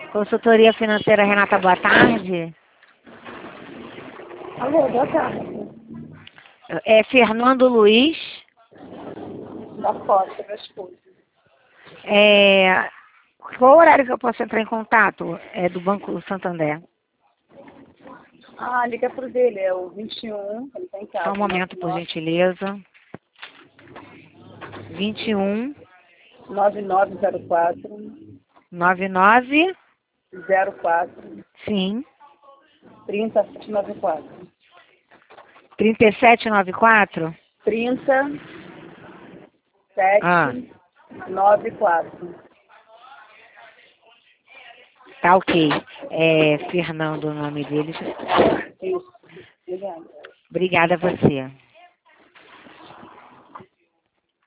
Consultoria Financeira Renata, boa tarde. Alô, boa tarde. É Fernando Luiz. Da Costa, meu esposo. Qual horário que eu posso entrar em contato? É do Banco Santander. Ah, liga pro dele, é o 21, ele tá em casa. Só um momento, por gentileza. 21 9904 99 04 sim 3794. 3794? 3794. Tá ok. É Fernando o nome dele. Isso. Obrigada. Obrigada a você.